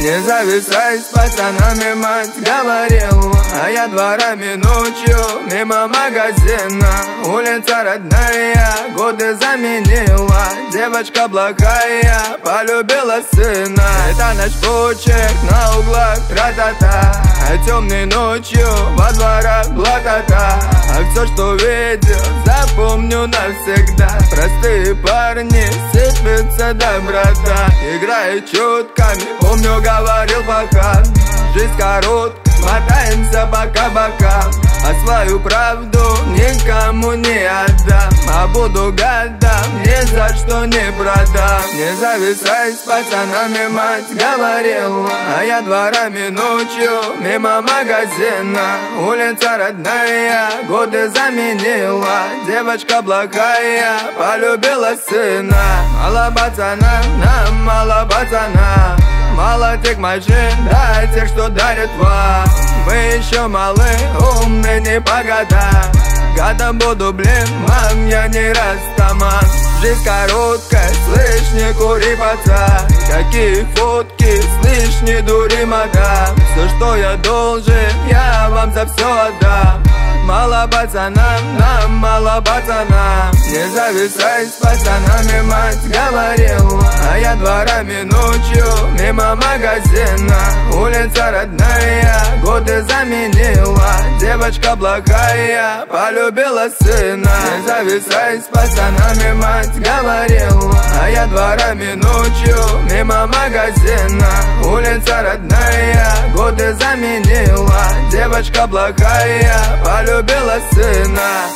Не зависай с пацанами, мать говорила. А я дворами ночью мимо магазина. Улица родная, годы заменила. Девочка благая, полюбила сына. Это ночь почек на углах, тра-та-та. А темной ночью во дворах блатата. А все, что видел, запомню навсегда. Простые парни сыплются доброта. Играет чутками, помню, говорил пока. Жизнь короткая, мотаемся по кабакам. А свою правду никому не отдам. А буду годам, ни за что не продам. Не зависай с пацанами, мать говорила. А я дворами ночью мимо магазина. Улица родная, годы заменила. Девочка благая, полюбила сына. Мало пацана, нам мало пацана. Мало тех машин, да тех, что дарят вам. Мы еще малы, умны не по годам. Годом буду, блин, мам, я не растаман. Жизнь короткая, слышь, не кури, пацан. Какие фотки, слышь, не дури, мадам. Все, что я должен, я вам за все отдам. Мало пацанам, нам мало пацанам. Не зависай с пацанами, мать говорила. А я дворами ночью мимо магазина. Улица родная, годы заменила. Девочка благая, полюбила сына. Не зависай с пацанами, мать говорила. А я дворами ночью мимо магазина. Улица родная, годы заменила. Девочка благая, полюбила сына.